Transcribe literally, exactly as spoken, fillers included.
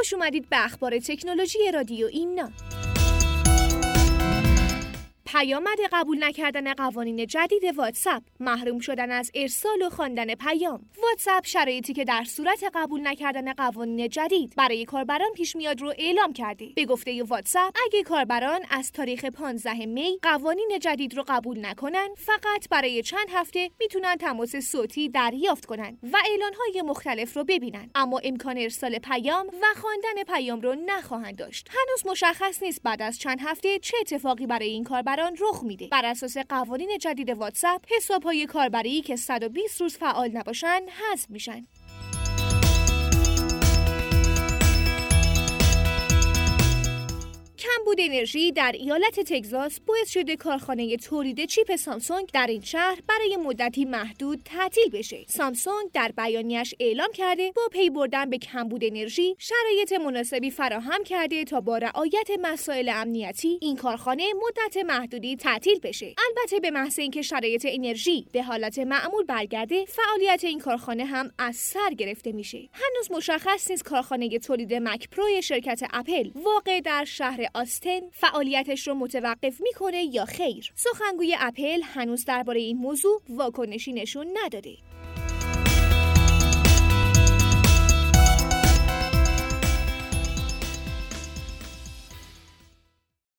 خوش اومدید به اخبار تکنولوژی رادیو ایمنا. پیامد قبول نکردن قوانین جدید واتساپ، محروم شدن از ارسال و خواندن پیام. واتساپ شرایطی که در صورت قبول نکردن قوانین جدید برای کاربران پیش میاد رو اعلام کرده. به گفته واتساپ، اگه کاربران از تاریخ پانزده می قوانین جدید رو قبول نکنن، فقط برای چند هفته میتونن تماس صوتی دریافت کنن و اعلانهای مختلف رو ببینن، اما امکان ارسال پیام و خواندن پیام رو نخواهند داشت. هنوز مشخص نیست بعد از چند هفته چه اتفاقی برای این کاربران رخ میده. بر اساس قوانین جدید واتساپ، حساب‌های کاربری که صد و بیست روز فعال نباشن حذف میشن. کمبود انرژی در ایالت تگزاس باعث شده کارخانه تولید چیپ سامسونگ در این شهر برای مدتی محدود تعطیل بشه. سامسونگ در بیانیه‌اش اعلام کرده با پی بردن به کمبود انرژی شرایط مناسبی فراهم کرده تا با رعایت مسائل امنیتی این کارخانه مدت محدودی تعطیل بشه. البته به محض اینکه شرایط انرژی به حالت معمول برگرده، فعالیت این کارخانه هم از سر گرفته میشه. هنوز مشخص نیست کارخانه تولید مک پرو شرکت اپل واقع در شهر آستن فعالیتش رو متوقف میکنه یا خیر. سخنگوی اپل هنوز درباره این موضوع واکنشی نشون نداده.